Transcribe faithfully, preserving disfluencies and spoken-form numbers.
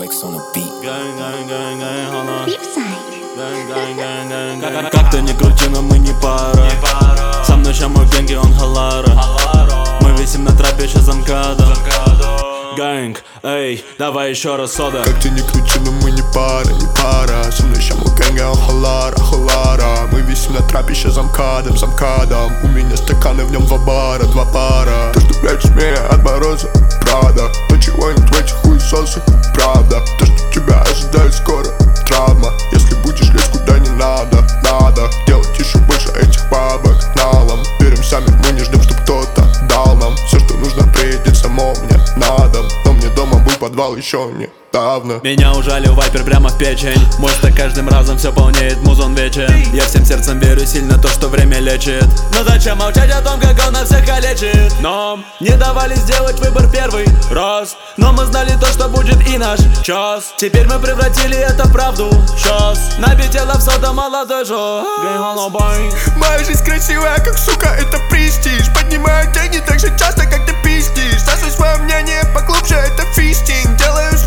X on the beat. Gang, gang, gang, gang, hold on. Flipside. Gang, gang, gang, gang, gang. Как ты ни крути, но мы не пара. Со мной ща мой гэнги, он халара. Мы висим на трапе, ща замкада. Гэнг, эй, давай еще раз сода. Как ты ни крути, но мы не пара, не пара. Со мной ща мой гэнги, он халара, халара. Мы висим на трапе, ща замкадом, замкадом. У меня стаканы, в нем два бара, два пара. То, что прячешь меня от мороза, правда. Ничего-нибудь в этих хуесосах, правда. То, что тебя ожидает скоро, травма. Если будешь лезть куда не надо, надо делать еще больше этих бабок налом. Берем сами, мы не ждем, чтоб кто-то дал нам. Все, что нужно, приедет само мне на дом. Но мне дома был подвал еще недавно. Меня ужалил вайпер прямо в печень. Мой-то каждым разом все полнеет, музон вечен. Я всем сердцем верю сильно то, что время лечит. Но зачем молчать о том, как он нас всех калечит? Нам не давали сделать выбор первый раз, но мы знали то, что будет и наш час. Теперь мы превратили это в правду. Сейчас набить лав сода молодой жо. Моя жизнь красивая, как сука, это престиж. Поднимаю деньги так же часто, как ты пиздишь. Засуй свое мнение поглубже, это фистинг. Делаю